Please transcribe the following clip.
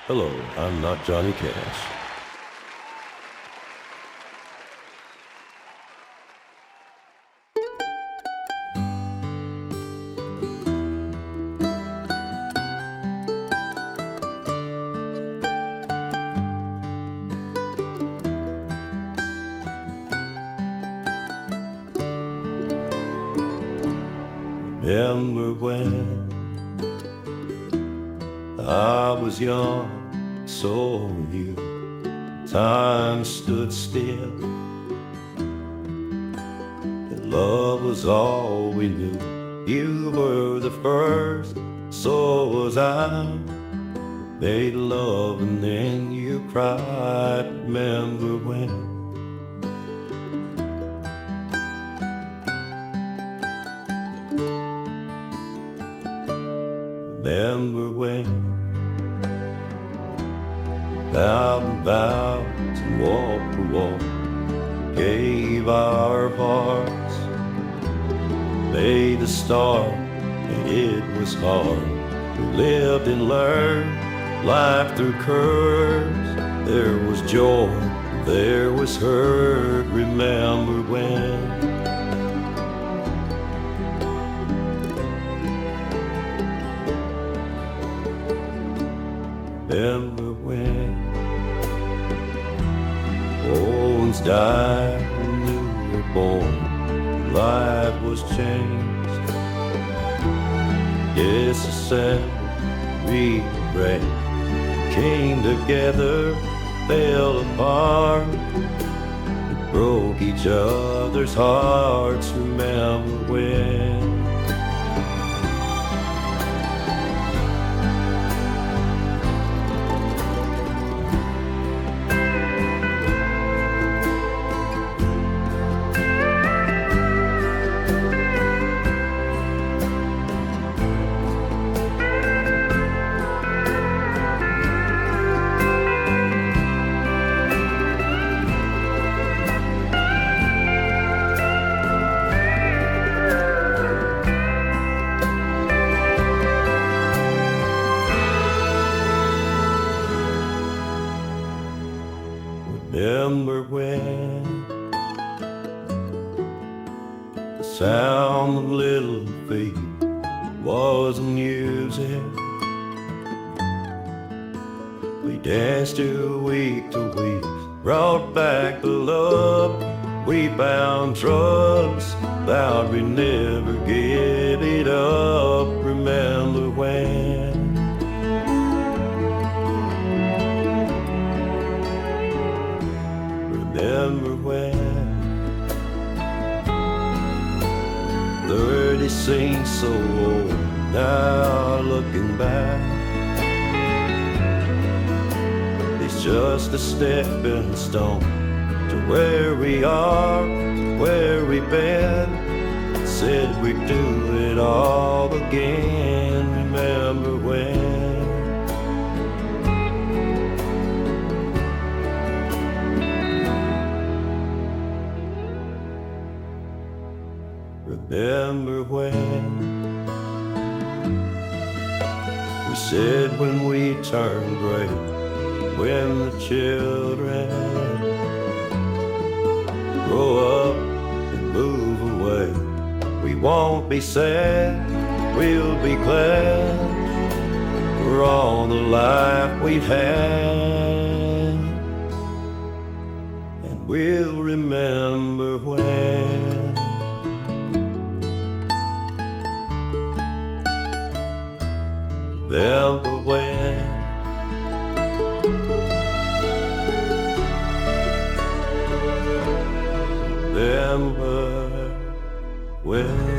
Hello, I'm not Johnny Cash. Remember when I was young, so new, time stood still, and love was all we knew. You were the first, so was I. Made love and then you cried. Remember when Remember when vowed and vowed to walk the walk, gave our hearts, made a start, and it was hard. We lived and learned life through curves. There was joy, there was hurt. Remember when Remember when old ones died and you were born, life was changed. Disassembled, regret, came together, fell apart. We broke each other's hearts. Remember when Remember when the sound of little feet was music. We danced to week, brought back the love. We found trust, vowed we'd never give it up. Remember when Remember when 30 seems so old now, looking back. It's just a stepping stone to where we are, where we've been. Said we'd do it all again. Remember when Remember when we said when we turn gray, when the children grow up and move away, we won't be sad, we'll be glad for all the life we've had. And we'll remember when Remember when Remember when